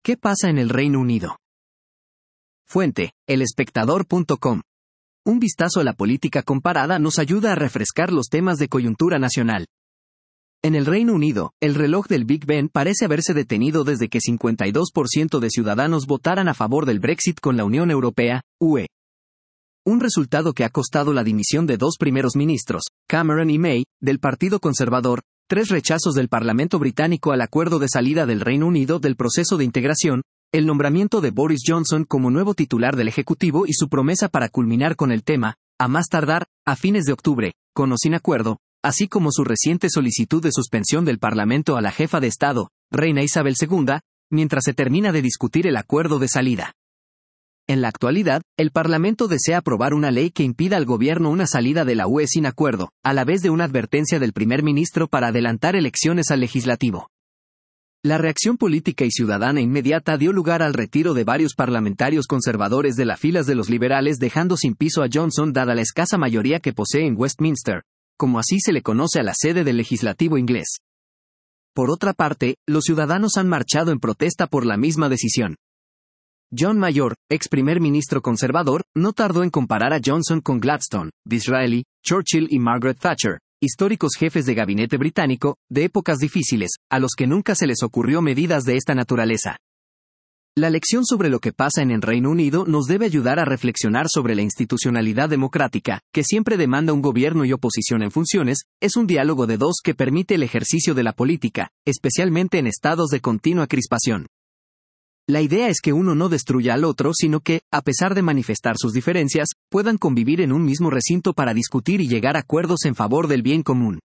¿Qué pasa en el Reino Unido? Fuente: elespectador.com. Un vistazo a la política comparada nos ayuda a refrescar los temas de coyuntura nacional. En el Reino Unido, el reloj del Big Ben parece haberse detenido desde que 52% de ciudadanos votaran a favor del Brexit con la Unión Europea, UE. Un resultado que ha costado la dimisión de 2 primeros ministros, Cameron y May, del Partido Conservador, 3 rechazos del Parlamento británico al acuerdo de salida del Reino Unido del proceso de integración, el nombramiento de Boris Johnson como nuevo titular del Ejecutivo y su promesa para culminar con el tema, a más tardar, a fines de octubre, con o sin acuerdo, así como su reciente solicitud de suspensión del Parlamento a la jefa de Estado, Reina Isabel II, mientras se termina de discutir el acuerdo de salida. En la actualidad, el Parlamento desea aprobar una ley que impida al gobierno una salida de la UE sin acuerdo, a la vez de una advertencia del primer ministro para adelantar elecciones al legislativo. La reacción política y ciudadana inmediata dio lugar al retiro de varios parlamentarios conservadores de las filas de los liberales, dejando sin piso a Johnson dada la escasa mayoría que posee en Westminster, como así se le conoce a la sede del legislativo inglés. Por otra parte, los ciudadanos han marchado en protesta por la misma decisión. John Major, ex primer ministro conservador, no tardó en comparar a Johnson con Gladstone, Disraeli, Churchill y Margaret Thatcher, históricos jefes de gabinete británico, de épocas difíciles, a los que nunca se les ocurrió medidas de esta naturaleza. La lección sobre lo que pasa en el Reino Unido nos debe ayudar a reflexionar sobre la institucionalidad democrática, que siempre demanda un gobierno y oposición en funciones, es un diálogo de dos que permite el ejercicio de la política, especialmente en estados de continua crispación. La idea es que uno no destruya al otro, sino que, a pesar de manifestar sus diferencias, puedan convivir en un mismo recinto para discutir y llegar a acuerdos en favor del bien común.